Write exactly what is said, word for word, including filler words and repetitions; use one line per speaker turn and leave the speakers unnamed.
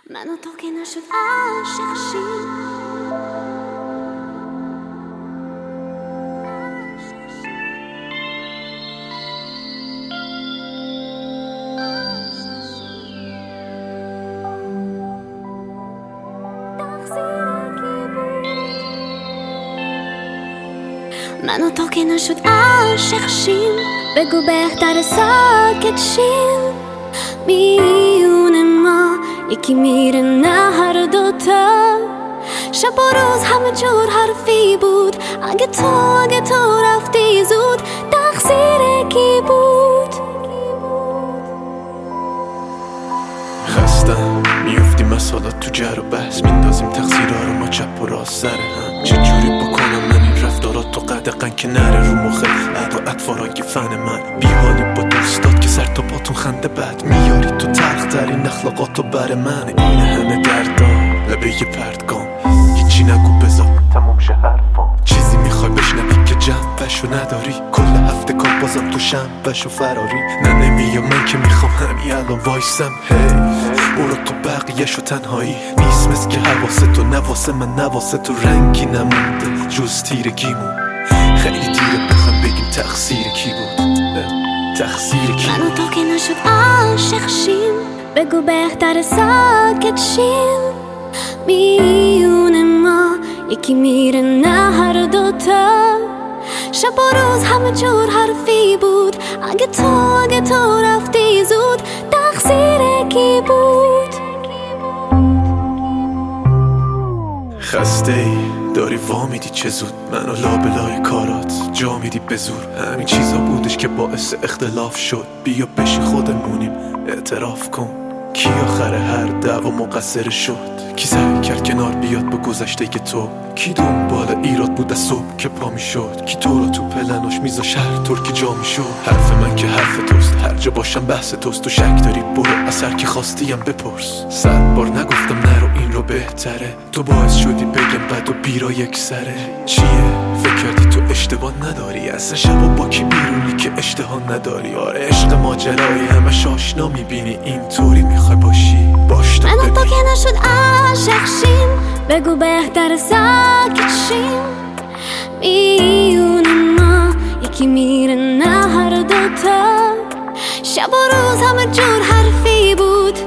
من و تو که نشد عاشق شیم. من و تو که نشد عاشق شیم، بگو بهتر ساکت شیم. میون ما یکی میره نه هر دوتا، شب و روز همه جور حرفی بود. اگه تو اگه تو رفتی زود، تقصیر کی بود؟
خستم میفتیم مسالات تو جر و بحث، میندازیم تقصیرها رو ما چپ و راست سر هم. چجوری بکنم من این رفتارات تو قدقن که نره رو مخه عد و اطفاران که فن من. بیحالی با دوستات که سر تا پاتون خنده بد میاری تو، تلخ ترین اخلاقاتو بر من. این همه دردان لبه یه پرتگام، هیچی نگو بذار تموم شه حرفام. چیزی میخوای بشنوی که جنبشو نداری، کل هفته کار بازم تو شنبشو فراری. نه نمیام من که میخوام همین الان وایسم. هی برو تو بقیهشو تنهایی نیست، مثل که حواسه تو نواسه من نواسه تو رنگی نمونده جز تیرگیمون. خیلی دیره بخوام بگیم تقصیر کی بود، تقصیر کی.
من و تو که نشد عاشق شیم، بگو بهتر ساکت شیم. میون ما یکی میره نه هر دوتا، شب و روز همه جور حرفی بود. اگه تو اگه تو رفتی زود، تقصیر کی بود؟
خسته ای داری وا میدی چه زود، منو لابلای کارات جا میدی به زور. همین چیزا بودش که باعث اختلاف شد، بیا بشی خودمونیم اعتراف کن. کی آخر هر دعوا مقصر شد؟ کی سعی کرد کنار بیاد با گذشته که تو؟ کی دنبال ایراد بود از صبح که پا میشد؟ کی تو رو تو پلناش میذاش هر طور که جا میشد؟ حرف من که حرف توست، هر جا باشم بحث توست. تو شک داری برو از هر کی خواستیم بپرس. صد بار نگفتم نرو این رو بهتره، تو باعث شدی بگم بد و بیرا یک سره. چیه؟ فکر کردی تو اشتباه نداری؟ از شبا با کی بیرونی که اشتها نداری؟ آره عشق ماجرایی همش آشنا میبینی، اینطوری میخوای باشی باش تو.
من و تو که نشد عاشق شیم، بگو بهتر ساکت شیم. میون ما یکی میره نه هر دوتا، شب و روز همه جور حرفی بود.